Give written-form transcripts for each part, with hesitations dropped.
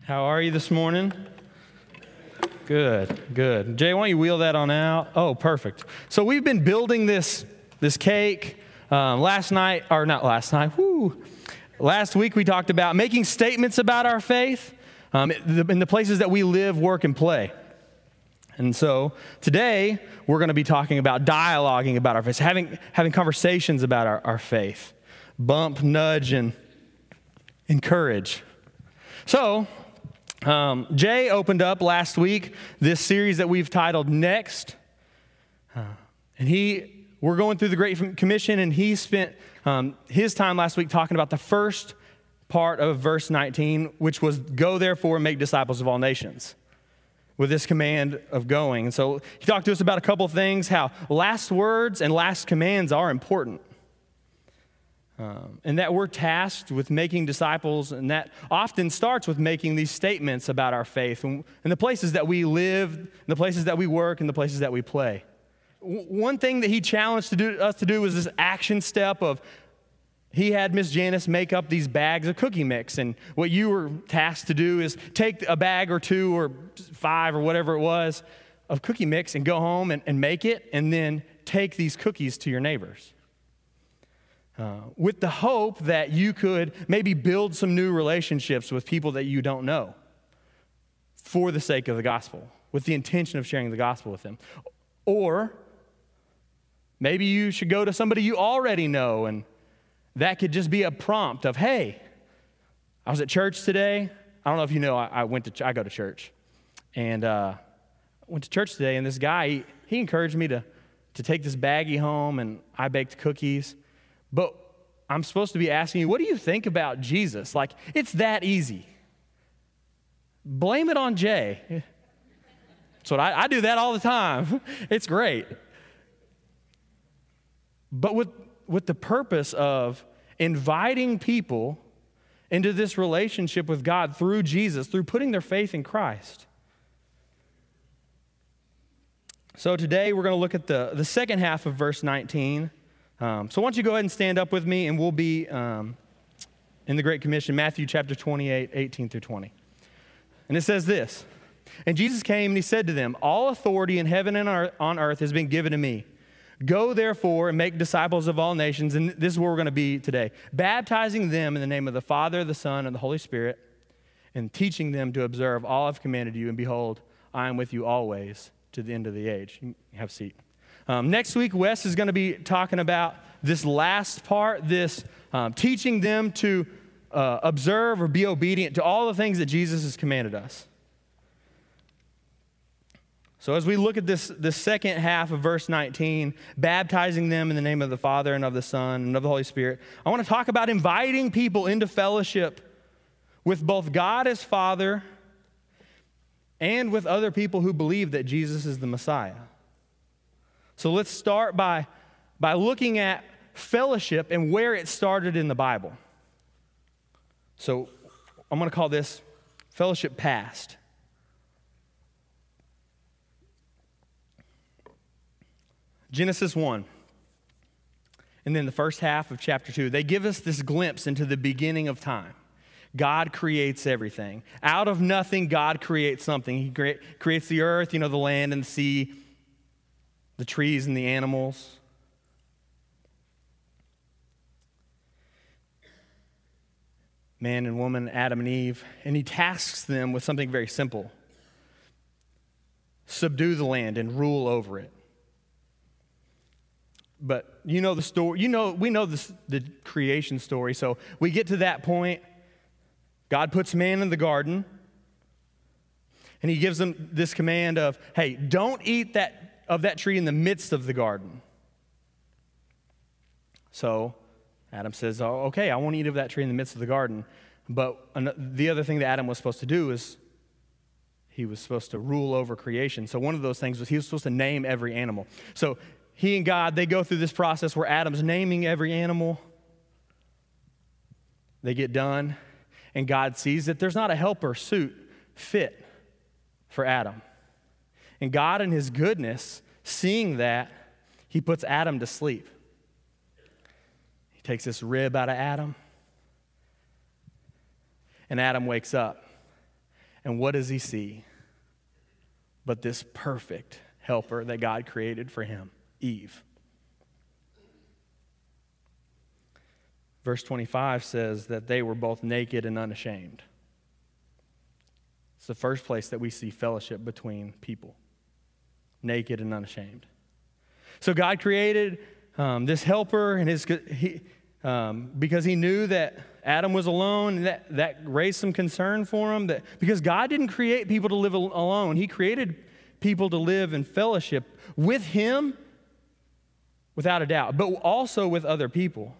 How are you this morning? Good, good. Jay, why don't you wheel that on out? Oh, perfect. So we've been building this cake. Last week we talked about making statements about our faith in the places that we live, work, and play. And so today we're going to be talking about dialoguing about our faith, having conversations about our faith. Bump, nudge, and encourage. So Jay opened up last week this series that we've titled Next. We're going through the Great Commission, and he spent his time last week talking about the first part of verse 19, which was, "Go therefore and make disciples of all nations," with this command of going. And so he talked to us about a couple of things, how last words and last commands are important. And that we're tasked with making disciples, and that often starts with making these statements about our faith in the places that we live, in the places that we work, and the places that we play. One thing that he challenged us to do was this action step of, he had Miss Janice make up these bags of cookie mix, and what you were tasked to do is take a bag or two or 5 or whatever it was of cookie mix and go home and make it, and then take these cookies to your neighbors. With the hope that you could maybe build some new relationships with people that you don't know for the sake of the gospel, with the intention of sharing the gospel with them. Or maybe you should go to somebody you already know, and that could just be a prompt of, hey, I was at church today. I don't know if you know, I go to church. And I went to church today, and this guy, he encouraged me to take this baggie home, and I baked cookies. But I'm supposed to be asking you, what do you think about Jesus? Like, it's that easy. Blame it on Jay. That's what I do that all the time. It's great. But with the purpose of inviting people into this relationship with God through Jesus, through putting their faith in Christ. So today we're going to look at the second half of verse 19. So why don't you go ahead and stand up with me, and we'll be in the Great Commission, Matthew chapter 28, 18 through 20. And it says this, "And Jesus came and he said to them, 'All authority in heaven and on earth has been given to me. Go therefore and make disciples of all nations,'" and this is where we're going to be today, "'baptizing them in the name of the Father, the Son, and the Holy Spirit, and teaching them to observe all I've commanded you. And behold, I am with you always to the end of the age.'" You can have a seat. Next week, Wes is going to be talking about this last part, this teaching them to observe or be obedient to all the things that Jesus has commanded us. So as we look at this second half of verse 19, baptizing them in the name of the Father and of the Son and of the Holy Spirit, I want to talk about inviting people into fellowship with both God as Father and with other people who believe that Jesus is the Messiah. So let's start by looking at fellowship and where it started in the Bible. So I'm going to call this fellowship past. Genesis 1, and then the first half of chapter 2, they give us this glimpse into the beginning of time. God creates everything. Out of nothing, God creates something. He creates the earth, the land and the sea, the trees and the animals. Man and woman, Adam and Eve. And he tasks them with something very simple. Subdue the land and rule over it. But you know the story. We know the creation story. So we get to that point. God puts man in the garden. And he gives them this command of, hey, don't eat of that tree in the midst of the garden. So Adam says, oh, okay, I won't eat of that tree in the midst of the garden. But the other thing that Adam was supposed to do is he was supposed to rule over creation. So one of those things was he was supposed to name every animal. So he and God, they go through this process where Adam's naming every animal. They get done, and God sees that there's not a helper suit fit for Adam. And God, in his goodness, seeing that, he puts Adam to sleep. He takes this rib out of Adam, and Adam wakes up. And what does he see? But this perfect helper that God created for him, Eve. Verse 25 says that they were both naked and unashamed. It's the first place that we see fellowship between people. Naked and unashamed. So God created this helper, and because he knew that Adam was alone, and that raised some concern for him. Because God didn't create people to live alone. He created people to live in fellowship with him, without a doubt, but also with other people.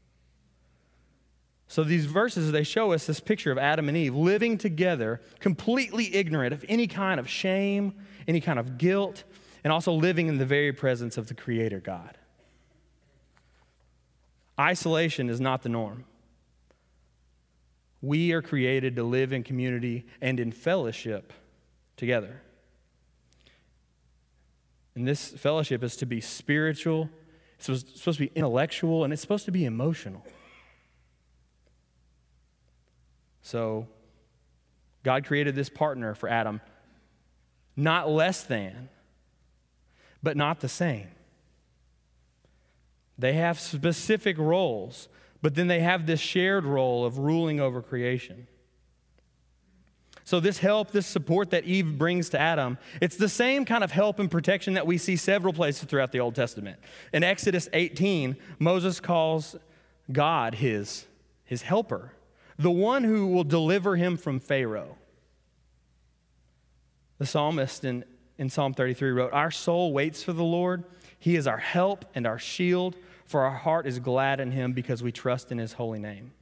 So these verses, they show us this picture of Adam and Eve living together, completely ignorant of any kind of shame, any kind of guilt, and also living in the very presence of the Creator God. Isolation is not the norm. We are created to live in community and in fellowship together. And this fellowship is to be spiritual, it's supposed to be intellectual, and it's supposed to be emotional. So, God created this partner for Adam, not less than, but not the same. They have specific roles, but then they have this shared role of ruling over creation. So this help, this support that Eve brings to Adam, it's the same kind of help and protection that we see several places throughout the Old Testament. In Exodus 18, Moses calls God his helper, the one who will deliver him from Pharaoh. The psalmist in Psalm 33 wrote, "Our soul waits for the Lord. He is our help and our shield, for our heart is glad in him because we trust in his holy name."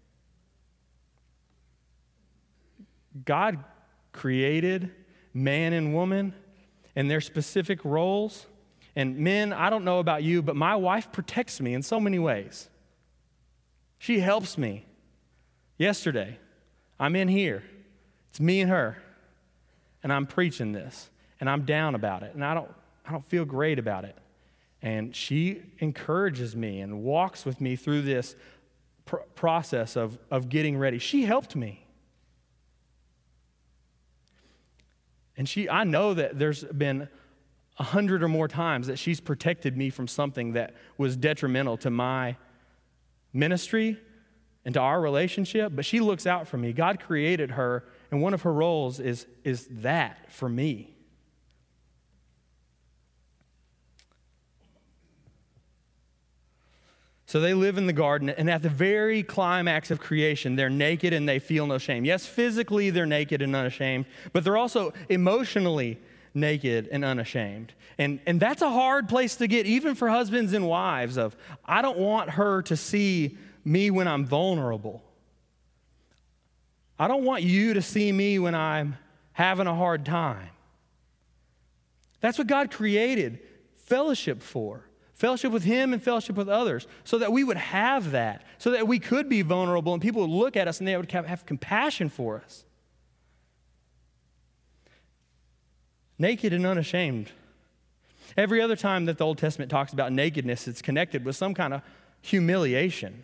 God created man and woman and their specific roles. And men, I don't know about you, but my wife protects me in so many ways. She helps me. Yesterday, I'm in here. It's me and her. And I'm preaching this. And I'm down about it. And I don't feel great about it. And she encourages me and walks with me through this process of getting ready. She helped me. And I know that there's been 100 or more times that she's protected me from something that was detrimental to my ministry and to our relationship, but she looks out for me. God created her, and one of her roles is that for me. So they live in the garden, and at the very climax of creation, they're naked and they feel no shame. Yes, physically they're naked and unashamed, but they're also emotionally naked and unashamed. And that's a hard place to get, even for husbands and wives, of, I don't want her to see me when I'm vulnerable. I don't want you to see me when I'm having a hard time. That's what God created fellowship for. Fellowship with him and fellowship with others, so that we would have that, so that we could be vulnerable and people would look at us and they would have compassion for us. Naked and unashamed. Every other time that the Old Testament talks about nakedness, it's connected with some kind of humiliation.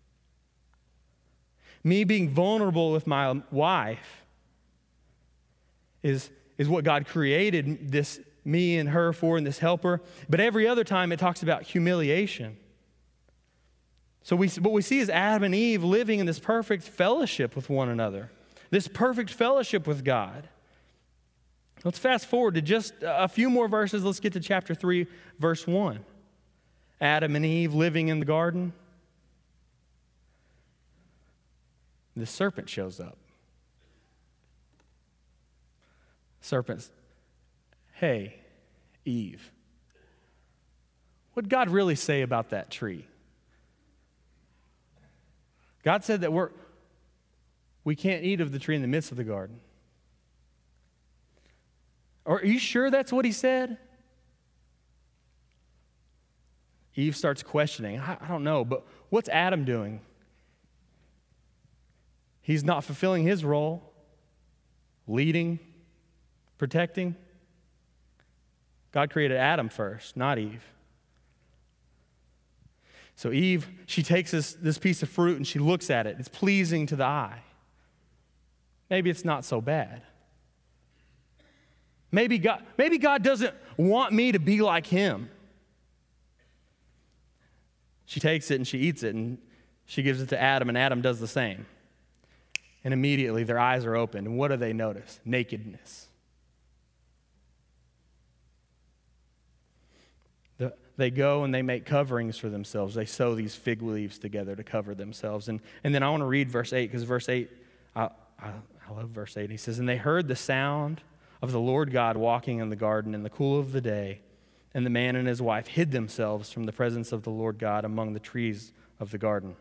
Me being vulnerable with my wife is what God created this me and her for, and this helper. But every other time it talks about humiliation. So what we see is Adam and Eve living in this perfect fellowship with one another, this perfect fellowship with God. Let's fast forward to just a few more verses. Let's get to chapter 3, verse 1. Adam and Eve living in the garden. The serpent shows up. Serpent's, "Hey, Eve, what'd God really say about that tree?" God said that we can't eat of the tree in the midst of the garden. Are you sure that's what he said? Eve starts questioning. I don't know, but what's Adam doing? He's not fulfilling his role, leading, protecting. God created Adam first, not Eve. So Eve, she takes this piece of fruit and she looks at it. It's pleasing to the eye. Maybe it's not so bad. Maybe God doesn't want me to be like him. She takes it and she eats it, and she gives it to Adam, and Adam does the same. And immediately their eyes are opened, and what do they notice? Nakedness. They go and they make coverings for themselves. They sew these fig leaves together to cover themselves. And then I want to read verse 8, because verse 8, I love verse 8. He says, "And they heard the sound of the Lord God walking in the garden in the cool of the day, and the man and his wife hid themselves from the presence of the Lord God among the trees of the garden."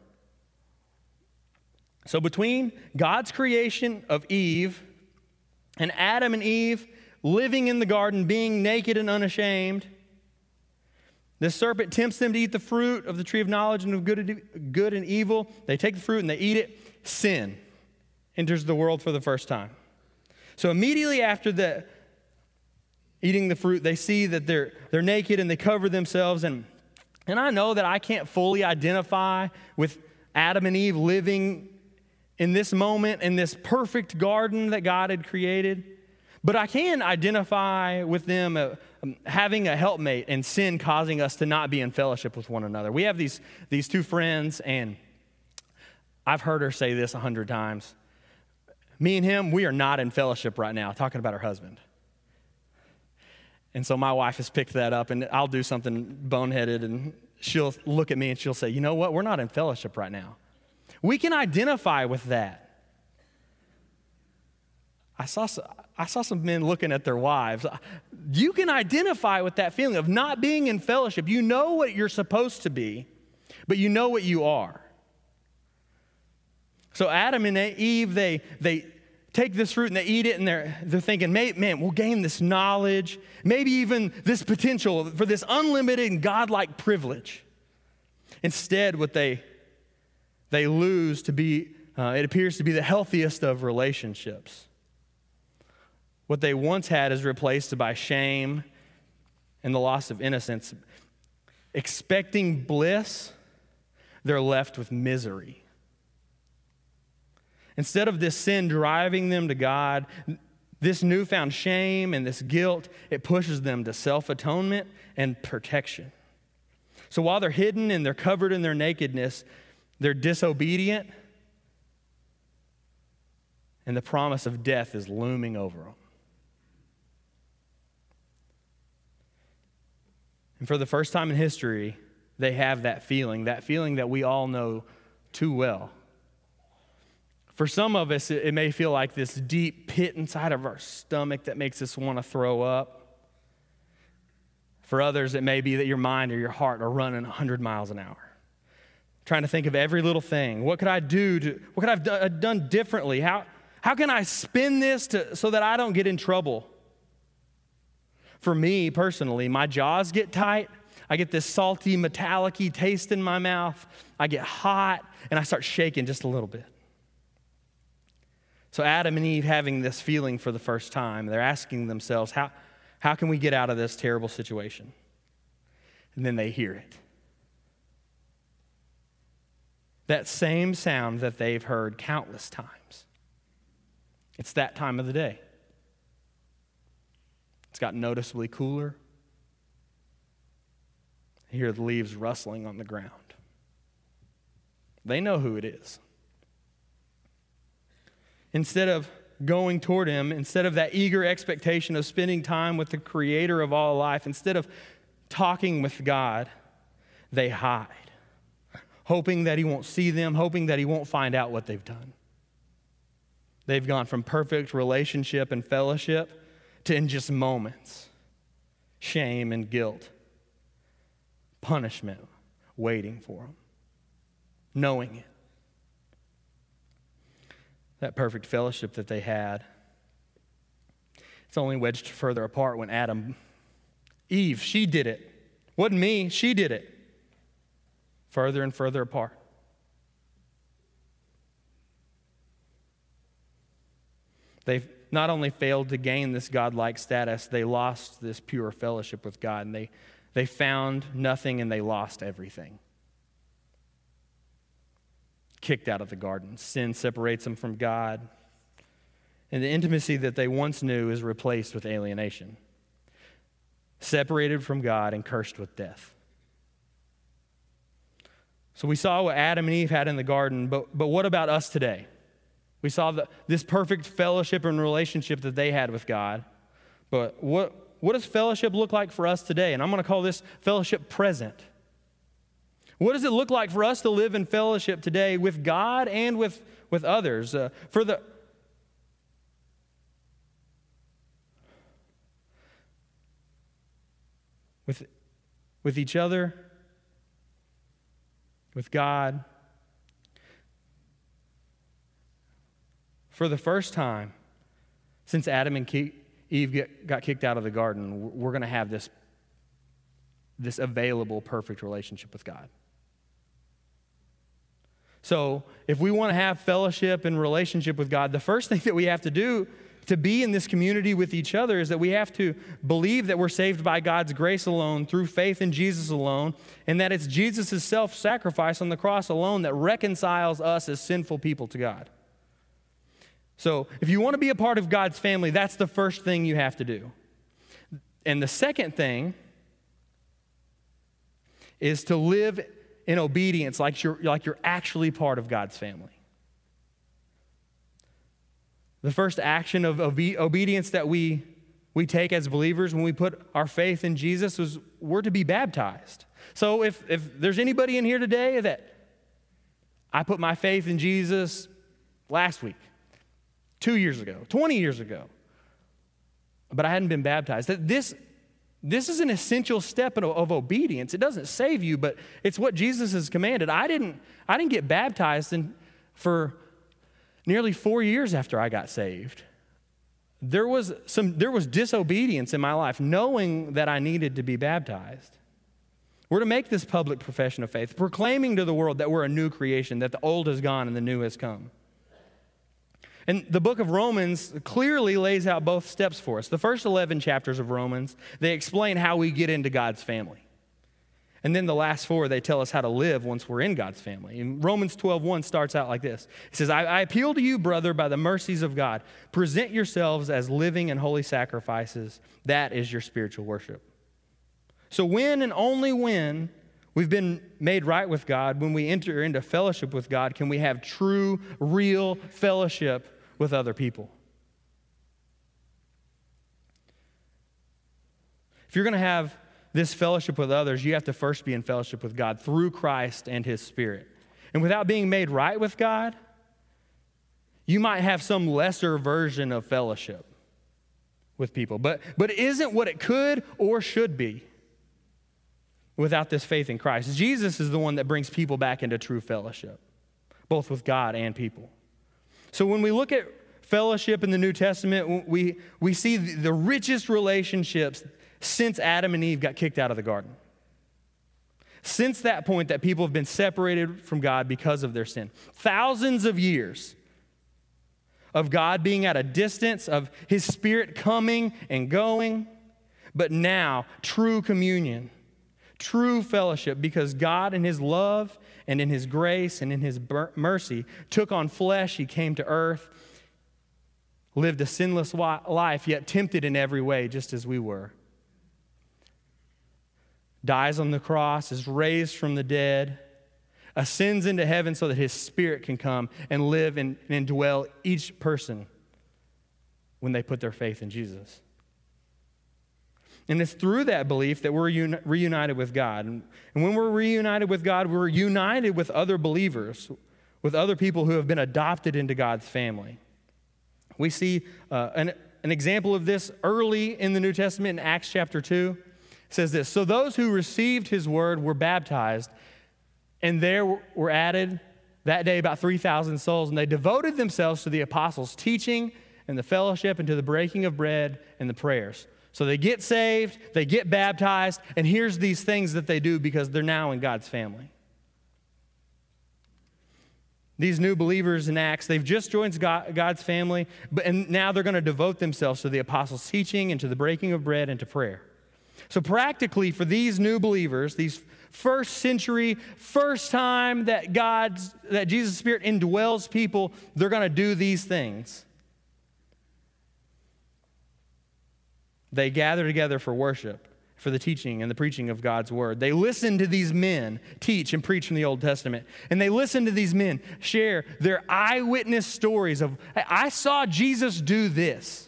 So between God's creation of Eve and Adam and Eve living in the garden, being naked and unashamed, the serpent tempts them to eat the fruit of the tree of knowledge and of good and evil. They take the fruit and they eat it. Sin enters the world for the first time. So immediately after eating the fruit, they see that they're naked and they cover themselves. And I know that I can't fully identify with Adam and Eve living in this moment, in this perfect garden that God had created. But I can identify with them having a helpmate and sin causing us to not be in fellowship with one another. We have these two friends, and I've heard her say this 100 times. Me and him, we are not in fellowship right now, talking about her husband. And so my wife has picked that up, and I'll do something boneheaded, and she'll look at me and she'll say, "You know what? We're not in fellowship right now." We can identify with that. I saw some men looking at their wives. You can identify with that feeling of not being in fellowship. You know what you're supposed to be, but you know what you are. So Adam and Eve, they take this fruit and they eat it, and they're thinking, man, we'll gain this knowledge, maybe even this potential for this unlimited and godlike privilege. Instead, what they lose to be, it appears to be the healthiest of relationships. What they once had is replaced by shame and the loss of innocence. Expecting bliss, they're left with misery. Instead of this sin driving them to God, this newfound shame and this guilt, it pushes them to self-atonement and protection. So while they're hidden and they're covered in their nakedness, they're disobedient, and the promise of death is looming over them. And for the first time in history, they have that feeling that we all know too well. For some of us, it may feel like this deep pit inside of our stomach that makes us want to throw up. For others, it may be that your mind or your heart are running 100 miles an hour, trying to think of every little thing. What could I do? What could I have done differently? How can I spin this so that I don't get in trouble? For me personally, my jaws get tight. I get this salty, metallic-y taste in my mouth. I get hot, and I start shaking just a little bit. So Adam and Eve having this feeling for the first time, they're asking themselves, how can we get out of this terrible situation? And then they hear it. That same sound that they've heard countless times. It's that time of the day. It's got noticeably cooler. You hear the leaves rustling on the ground. They know who it is. Instead of going toward him, instead of that eager expectation of spending time with the creator of all life, instead of talking with God, they hide, hoping that he won't see them, hoping that he won't find out what they've done. They've gone from perfect relationship and fellowship to, in just moments, shame and guilt, punishment waiting for them, knowing it. That perfect fellowship that they had, it's only wedged further apart when Eve, she did it. Wasn't me, she did it. Further and further apart. They've not only failed to gain this godlike status, they lost this pure fellowship with God, and they found nothing and they lost everything. Kicked out of the garden. Sin separates them from God. and the intimacy that they once knew is replaced with alienation, separated from God and cursed with death. So we saw what Adam and Eve had in the garden, but what about us today? We saw this perfect fellowship and relationship that they had with God, but what does fellowship look like for us today? And I'm going to call this fellowship present. What does it look like for us to live in fellowship today with God and with others? With each other, with God. For the first time since Adam and Eve got kicked out of the garden, we're going to have this available, perfect relationship with God. So if we want to have fellowship and relationship with God, the first thing that we have to do to be in this community with each other is that we have to believe that we're saved by God's grace alone, through faith in Jesus alone, and that it's Jesus' self-sacrifice on the cross alone that reconciles us as sinful people to God. So if you want to be a part of God's family, that's the first thing you have to do. And the second thing is to live in obedience like you're actually part of God's family. The first action of obedience that we take as believers when we put our faith in Jesus is we're to be baptized. So if there's anybody in here today that I put my faith in Jesus last week, 2 years ago, 20 years ago, but I hadn't been baptized, this is an essential step of obedience. It doesn't save you, but it's what Jesus has commanded. I didn't get baptized for nearly 4 years after I got saved. There was disobedience in my life, knowing that I needed to be baptized. We're to make this public profession of faith, proclaiming to the world that we're a new creation, that the old has gone and the new has come. And the book of Romans clearly lays out both steps for us. The first 11 chapters of Romans, they explain how we get into God's family. And then the last 4, they tell us how to live once we're in God's family. And Romans 12:1 starts out like this. It says, I appeal to you, brother, by the mercies of God. Present yourselves as living and holy sacrifices. That is your spiritual worship. So when and only when we've been made right with God, when we enter into fellowship with God, can we have true, real fellowship with other people. If you're going to have this fellowship with others, you have to first be in fellowship with God through Christ and His Spirit. And without being made right with God, you might have some lesser version of fellowship with people. But it isn't what it could or should be without this faith in Christ. Jesus is the one that brings people back into true fellowship, both with God and people. So when we look at fellowship in the New Testament, we see the richest relationships since Adam and Eve got kicked out of the garden. Since that point that people have been separated from God because of their sin. Thousands of years of God being at a distance, of His Spirit coming and going, but now true communion, true fellowship, because God in His love and in His grace and in His mercy took on flesh. He came to earth, lived a sinless life, yet tempted in every way, just as we were. Dies on the cross, is raised from the dead, ascends into heaven so that His Spirit can come and live and indwell each person when they put their faith in Jesus. And it's through that belief that we're reunited with God. And when we're reunited with God, we're united with other believers, with other people who have been adopted into God's family. We see an example of this early in the New Testament in Acts chapter 2. It says this, so those who received His word were baptized, and there were added that day about 3,000 souls, and they devoted themselves to the apostles' teaching and the fellowship and to the breaking of bread and the prayers. So they get saved, they get baptized, and here's these things that they do because they're now in God's family. These new believers in Acts, they've just joined God's family, and now they're going to devote themselves to the apostles' teaching and to the breaking of bread and to prayer. So practically for these new believers, these first century, first time that Jesus' Spirit indwells people, they're going to do these things. They gather together for worship, for the teaching and the preaching of God's word. They listen to these men teach and preach from the Old Testament. And they listen to these men share their eyewitness stories of, hey, I saw Jesus do this.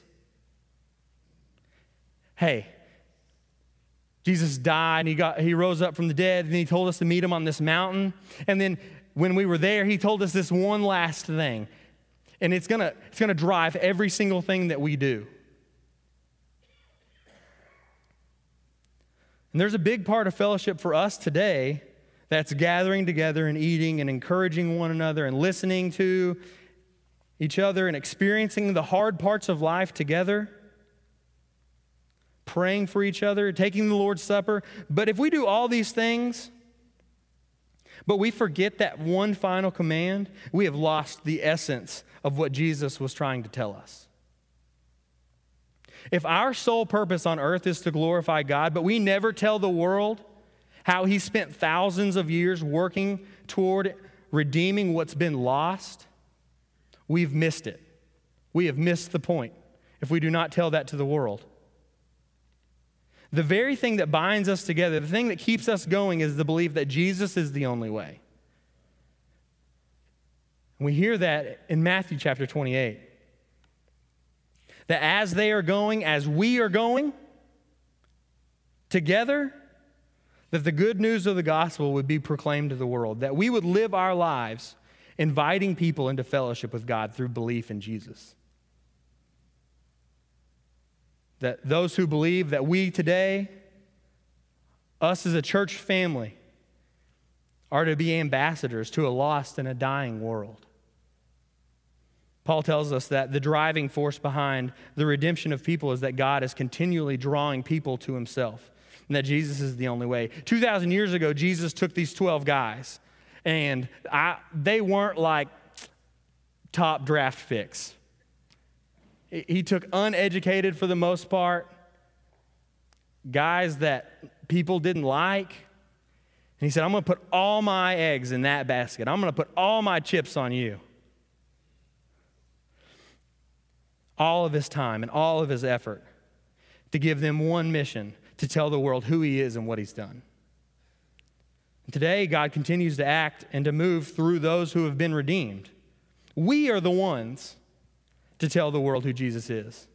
Hey, Jesus died and he rose up from the dead, and he told us to meet him on this mountain. And then when we were there, he told us this one last thing. And it's gonna drive every single thing that we do. And there's a big part of fellowship for us today that's gathering together and eating and encouraging one another and listening to each other and experiencing the hard parts of life together, praying for each other, taking the Lord's Supper. But if we do all these things, but we forget that one final command, we have lost the essence of what Jesus was trying to tell us. If our sole purpose on earth is to glorify God, but we never tell the world how he spent thousands of years working toward redeeming what's been lost, we've missed it. We have missed the point if we do not tell that to the world. The very thing that binds us together, the thing that keeps us going, is the belief that Jesus is the only way. We hear that in Matthew chapter 28. That as they are going, as we are going together, that the good news of the gospel would be proclaimed to the world, that we would live our lives inviting people into fellowship with God through belief in Jesus. That those who believe that we today, us as a church family, are to be ambassadors to a lost and a dying world. Paul tells us that the driving force behind the redemption of people is that God is continually drawing people to himself, and that Jesus is the only way. 2,000 years ago, Jesus took these 12 guys, and they weren't like top draft picks. He took uneducated, for the most part, guys that people didn't like, and he said, I'm going to put all my eggs in that basket. I'm going to put all my chips on you. All of his time and all of his effort to give them one mission, to tell the world who he is and what he's done. And today, God continues to act and to move through those who have been redeemed. We are the ones to tell the world who Jesus is.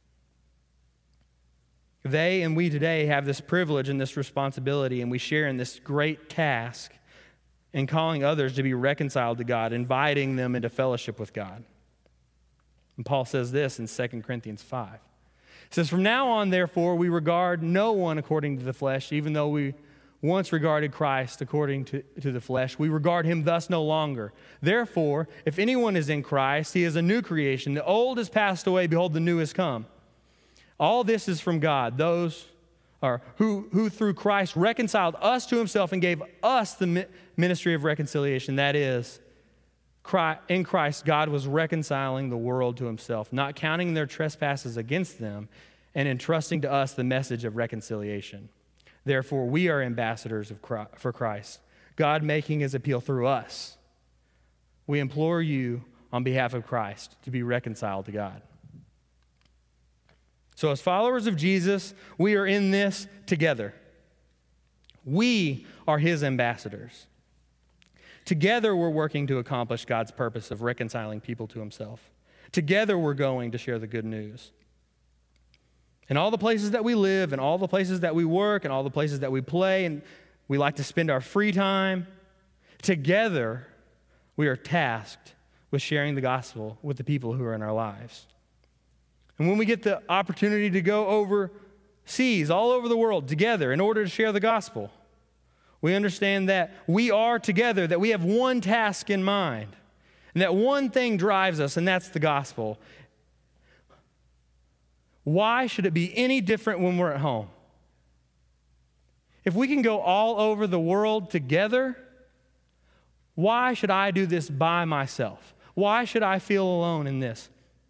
They and we today have this privilege and this responsibility, and we share in this great task in calling others to be reconciled to God, inviting them into fellowship with God. And Paul says this in 2 Corinthians 5. It says, from now on, therefore, we regard no one according to the flesh, even though we once regarded Christ according to the flesh. We regard him thus no longer. Therefore, if anyone is in Christ, he is a new creation. The old has passed away, behold, the new has come. All this is from God, who through Christ reconciled us to himself and gave us the ministry of reconciliation. That is, in Christ, God was reconciling the world to himself, not counting their trespasses against them, and entrusting to us the message of reconciliation. Therefore, we are ambassadors for Christ, God making his appeal through us. We implore you on behalf of Christ to be reconciled to God. So as followers of Jesus, we are in this together. We are his ambassadors. Together, we're working to accomplish God's purpose of reconciling people to himself. Together, we're going to share the good news. In all the places that we live, and all the places that we work, and all the places that we play, and we like to spend our free time, together, we are tasked with sharing the gospel with the people who are in our lives. And when we get the opportunity to go overseas, all over the world, together in order to share the gospel, we understand that we are together, that we have one task in mind, and that one thing drives us, and that's the gospel. Why should it be any different when we're at home? If we can go all over the world together, why should I do this by myself? Why should I feel alone in this?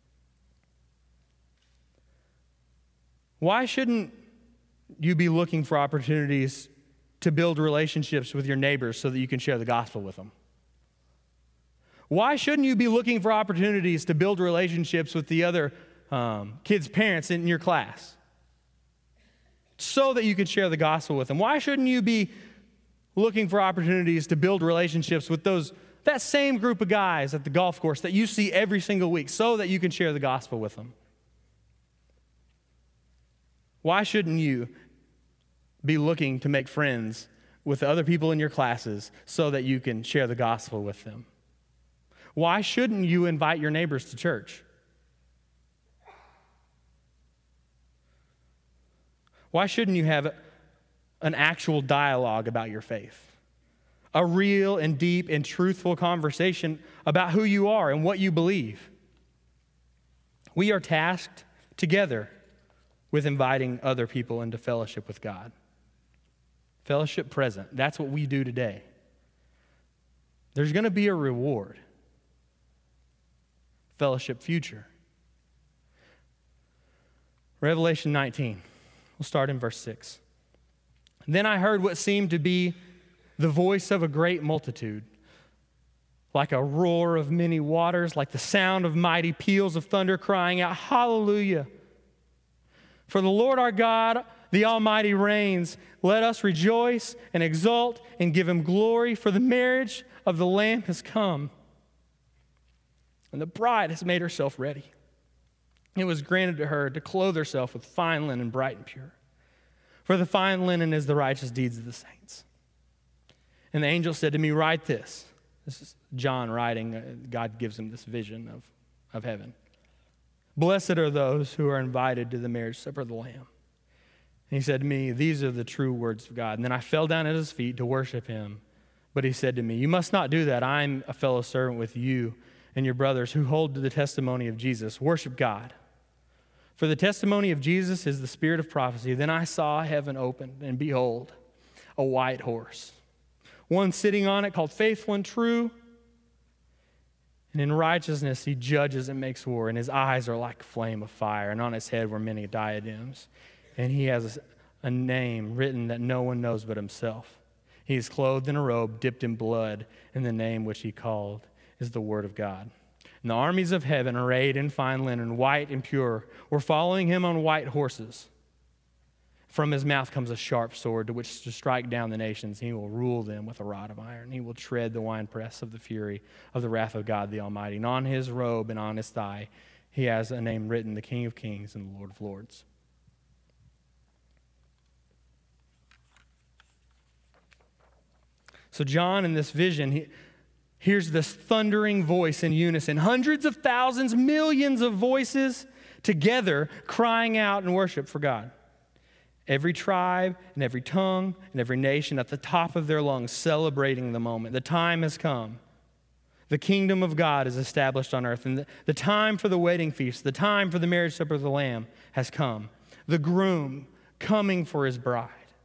Why shouldn't you be looking for opportunities to build relationships with your neighbors so that you can share the gospel with them? Why shouldn't you be looking for opportunities to build relationships with the other kids' parents in your class? so that you can share the gospel with them? Why shouldn't you be looking for opportunities to build relationships with that same group of guys at the golf course that you see every single week so that you can share the gospel with them? Why shouldn't you be looking to make friends with the other people in your classes so that you can share the gospel with them? Why shouldn't you invite your neighbors to church? Why shouldn't you have an actual dialogue about your faith? A real and deep and truthful conversation about who you are and what you believe. We are tasked together with inviting other people into fellowship with God. Fellowship present. That's what we do today. There's going to be a reward. Fellowship future. Revelation 19. We'll start in verse 6. Then I heard what seemed to be the voice of a great multitude, like a roar of many waters, like the sound of mighty peals of thunder, crying out, Hallelujah! For the Lord our God, the Almighty reigns. Let us rejoice and exult and give him glory, for the marriage of the Lamb has come, and the bride has made herself ready. It was granted to her to clothe herself with fine linen, bright and pure. For the fine linen is the righteous deeds of the saints. And the angel said to me, write this. This is John writing. God gives him this vision of heaven. Blessed are those who are invited to the marriage supper of the Lamb. And he said to me, these are the true words of God. And then I fell down at his feet to worship him. But he said to me, you must not do that. I'm a fellow servant with you and your brothers who hold to the testimony of Jesus. Worship God. For the testimony of Jesus is the spirit of prophecy. Then I saw heaven opened, and behold, a white horse. One sitting on it called Faithful and True. And in righteousness he judges and makes war. And his eyes are like a flame of fire. And on his head were many diadems. And he has a name written that no one knows but himself. He is clothed in a robe dipped in blood. And the name which he called is the Word of God. And the armies of heaven, arrayed in fine linen, white and pure, were following him on white horses. From his mouth comes a sharp sword to which to strike down the nations. He will rule them with a rod of iron. He will tread the winepress of the fury of the wrath of God the Almighty. And on his robe and on his thigh he has a name written, the King of Kings and the Lord of Lords. So John, in this vision, he hears this thundering voice in unison. Hundreds of thousands, millions of voices together crying out in worship for God. Every tribe and every tongue and every nation at the top of their lungs celebrating the moment. The time has come. The kingdom of God is established on earth. And the time for the wedding feast, the time for the marriage supper of the Lamb has come. The groom coming for his bride.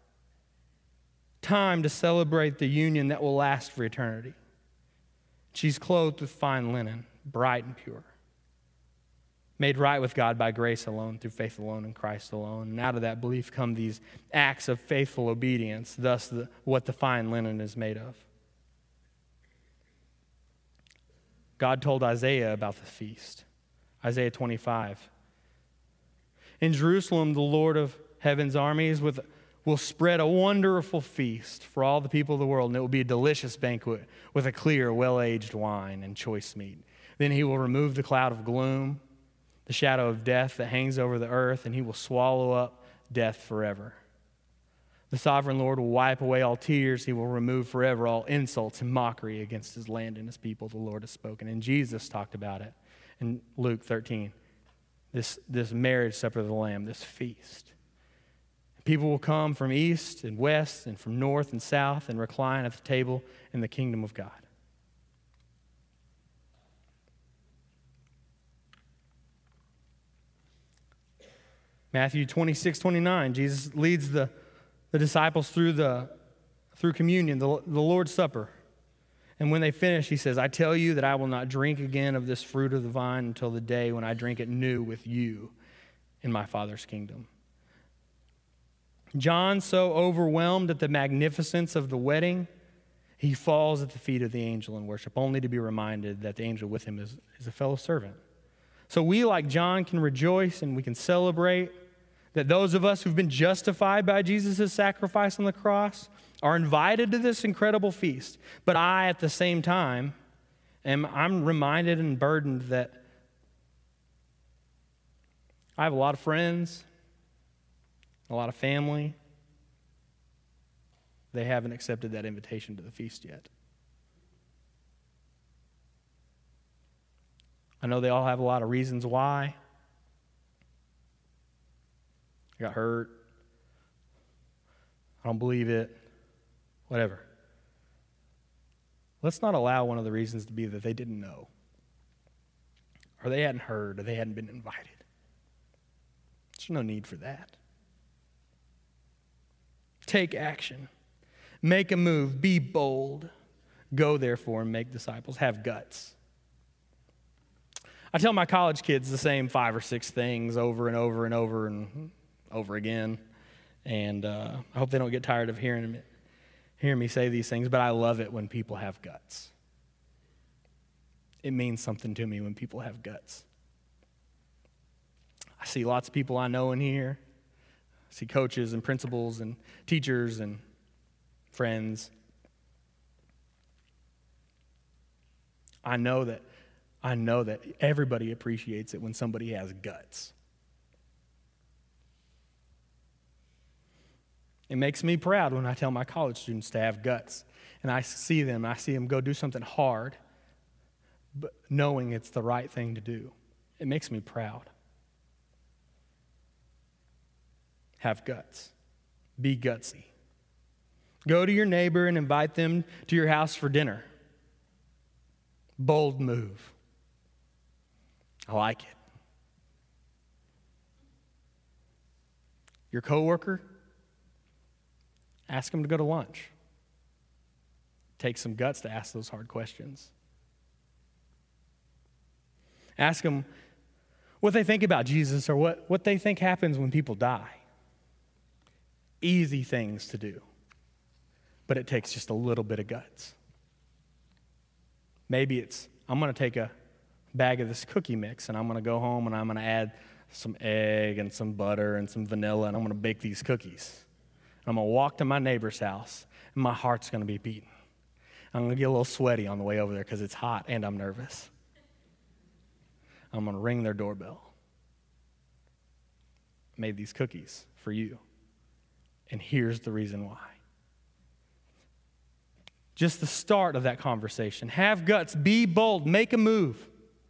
Time to celebrate the union that will last for eternity. She's clothed with fine linen, bright and pure. Made right with God by grace alone, through faith alone in Christ alone. And out of that belief come these acts of faithful obedience, thus what the fine linen is made of. God told Isaiah about the feast. Isaiah 25. In Jerusalem, the Lord of heaven's armies will spread a wonderful feast for all the people of the world, and it will be a delicious banquet with a clear, well-aged wine and choice meat. Then he will remove the cloud of gloom, the shadow of death that hangs over the earth, and he will swallow up death forever. The sovereign Lord will wipe away all tears. He will remove forever all insults and mockery against his land and his people, the Lord has spoken. And Jesus talked about it in Luke 13, this marriage supper of the Lamb, this feast. People will come from east and west and from north and south and recline at the table in the kingdom of God. Matthew 26:29, Jesus leads the disciples through communion, the Lord's Supper. And when they finish, he says, I tell you that I will not drink again of this fruit of the vine until the day when I drink it new with you in my Father's kingdom. John, so overwhelmed at the magnificence of the wedding, he falls at the feet of the angel in worship, only to be reminded that the angel with him is a fellow servant. So we, like John, can rejoice and we can celebrate that those of us who've been justified by Jesus' sacrifice on the cross are invited to this incredible feast. But I, at the same time, I'm reminded and burdened that I have a lot of friends, a lot of family. They haven't accepted that invitation to the feast yet. I know they all have a lot of reasons why. I got hurt. I don't believe it. Whatever. Let's not allow one of the reasons to be that they didn't know, or they hadn't heard, or they hadn't been invited. There's no need for that. Take action. Make a move. Be bold. Go, therefore, and make disciples. Have guts. I tell my college kids the same 5 or 6 things over and over and over and over again. And I hope they don't get tired of hearing me say these things, but I love it when people have guts. It means something to me when people have guts. I see lots of people I know in here. I see coaches and principals and teachers and friends. I know that everybody appreciates it when somebody has guts. It makes me proud when I tell my college students to have guts. And I see them go do something hard, but knowing it's the right thing to do. It makes me proud. Have guts. Be gutsy. Go to your neighbor and invite them to your house for dinner. Bold move. I like it. Your coworker, ask them to go to lunch. Take some guts to ask those hard questions. Ask them what they think about Jesus or what they think happens when people die. Easy things to do, but it takes just a little bit of guts. Maybe it's, I'm going to take a bag of this cookie mix and I'm going to go home and I'm going to add some egg and some butter and some vanilla and I'm going to bake these cookies. I'm going to walk to my neighbor's house and my heart's going to be beating. I'm going to get a little sweaty on the way over there because it's hot and I'm nervous. I'm going to ring their doorbell. I made these cookies for you. And here's the reason why. Just the start of that conversation. Have guts. Be bold. Make a move.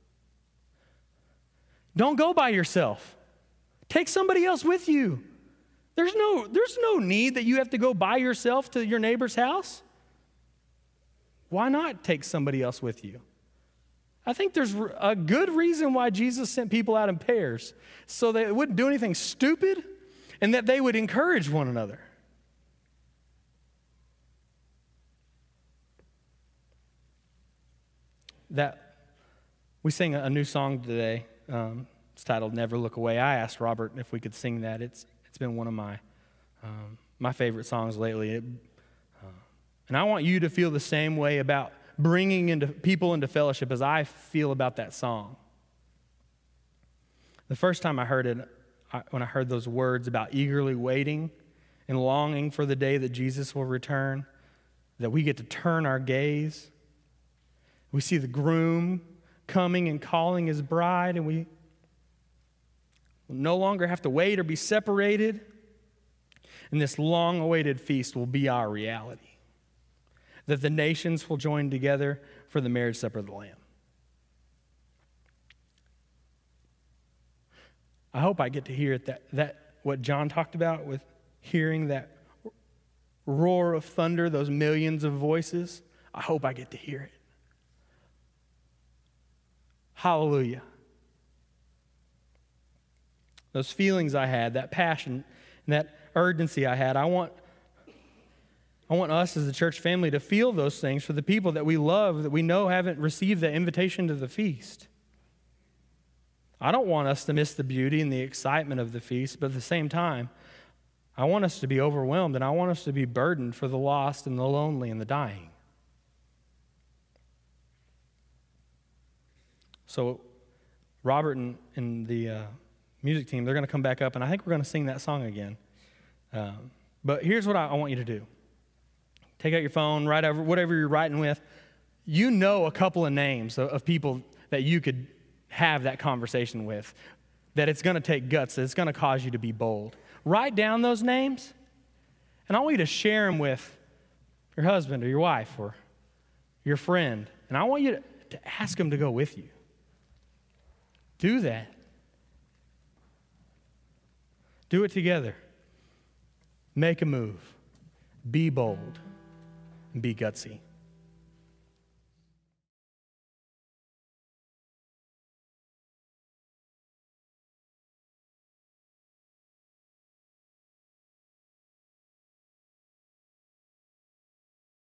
Don't go by yourself. Take somebody else with you. There's no need that you have to go by yourself to your neighbor's house. Why not take somebody else with you? I think there's a good reason why Jesus sent people out in pairs, so they wouldn't do anything stupid and that they would encourage one another. That we sing a new song today. It's titled "Never Look Away." I asked Robert if we could sing that. It's been one of my favorite songs lately. And I want you to feel the same way about bringing people into fellowship as I feel about that song. The first time I heard it, when I heard those words about eagerly waiting and longing for the day that Jesus will return, that we get to turn our gaze. We see the groom coming and calling his bride, and we will no longer have to wait or be separated. And this long-awaited feast will be our reality. That the nations will join together for the marriage supper of the Lamb. I hope I get to hear it, that what John talked about with hearing that roar of thunder, those millions of voices. I hope I get to hear it. Hallelujah. Those feelings I had, that passion, and that urgency I had, I want us as a church family to feel those things for the people that we love, that we know haven't received the invitation to the feast. I don't want us to miss the beauty and the excitement of the feast, but at the same time, I want us to be overwhelmed and I want us to be burdened for the lost and the lonely and the dying. So Robert and the music team, they're going to come back up, and I think we're going to sing that song again. But here's what I want you to do. Take out your phone, write over whatever you're writing with. You know a couple of names of people that you could have that conversation with, that it's going to take guts, that it's going to cause you to be bold. Write down those names, and I want you to share them with your husband or your wife or your friend. And I want you to ask them to go with you. Do that. Do it together. Make a move. Be bold. And be gutsy.